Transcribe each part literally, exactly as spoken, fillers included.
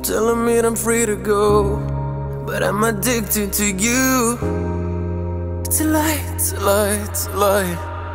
telling me that I'm free to go, but I'm addicted to you. It's a lie, it's a lie, it's a lie.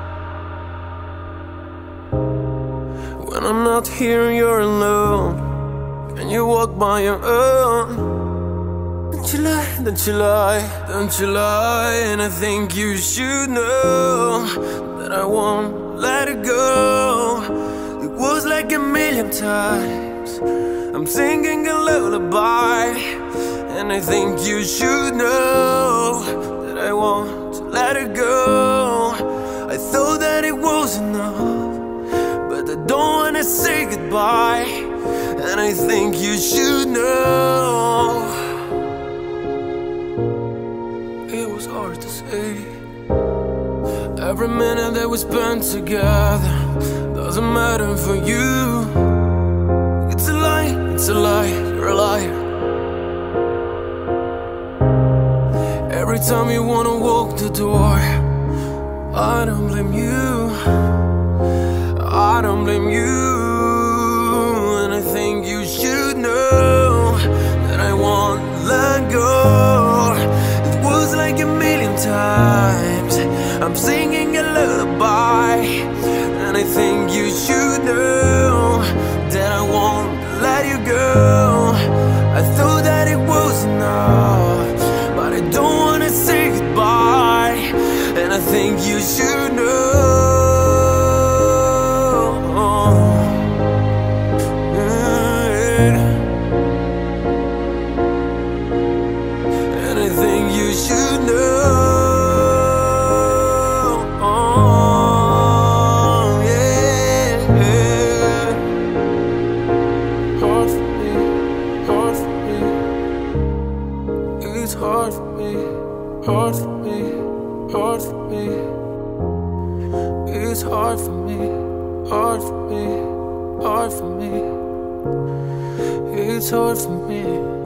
When I'm not here, you're alone, and you walk by your own. Don't you lie, don't you lie, don't you lie. And I think you should know that I won't let it go. It was like a million times I'm singing a lullaby, and I think you should know that I won't let it go. I thought that it was enough, but I don't wanna say goodbye, and I think you should know. It was hard to say. Every minute that we spent together doesn't matter for you. It's a lie, it's a lie, you're a liar. Every time you wanna walk the door, I don't blame you, I don't blame you. And I think you should know that I won't let go. It was like a million times I'm singing a lullaby, and I think you should know that I won't let you go. I thought that it was enough, but I don't wanna say goodbye, and I think you should know. And I think you should know. It's hard for me, hard for me, hard for me. It's hard for me, hard for me, hard for me. It's hard for me.